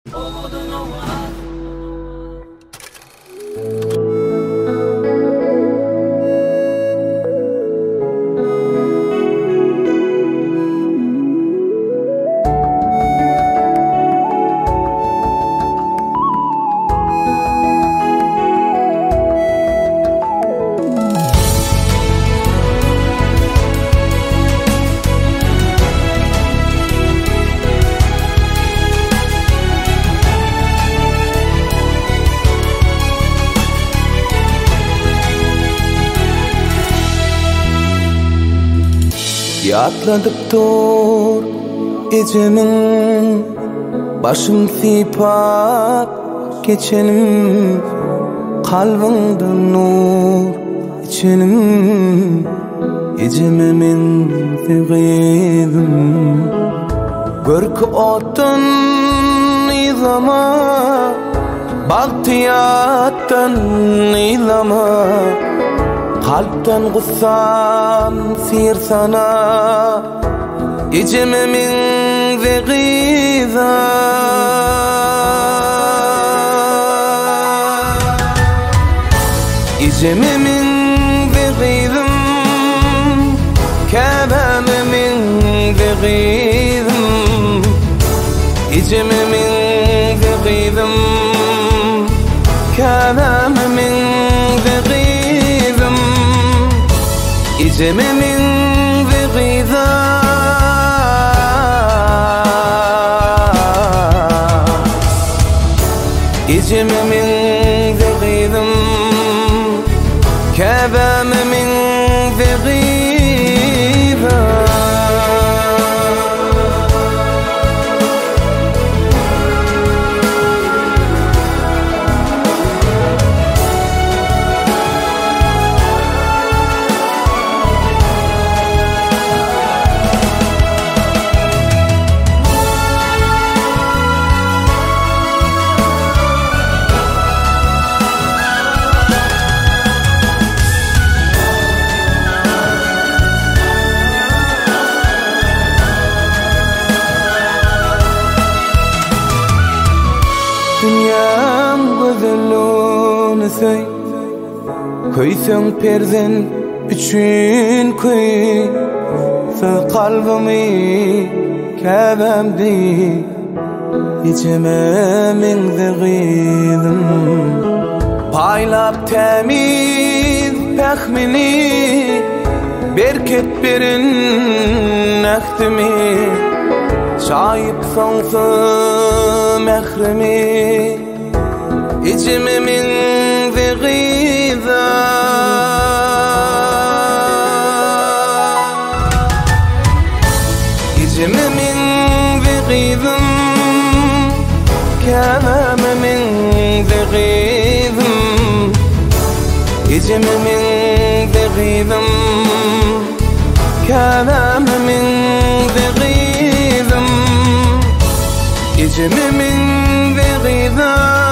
Yatladıp dur gecenin, başım sipap geçenim, kalbimde nur içenim, gecememin figizim. Görkü otun izama, bahtiyattan izama, kalpten gussam sir sana, gecememin vegiza. Gecememin vegizim, kebememin vegizim. Gecememin vegizim, kebememin vegizim. Gecememin vegiza. Gecememin vegizim, kebememin vegiza. Dünyam gözellûni söy, köýseň perden üçün köy. Söz kalbimi käbämdi, gecememin vegizim. Paýlap temiz pähmini, berket berin nähdimi. Şayip soňsy mehrimi, gecememin vegiza. Gecememin vegizim, kebememin vegizim. Gecememin vegizim, kebememin vegizim. Gecememin vegiza.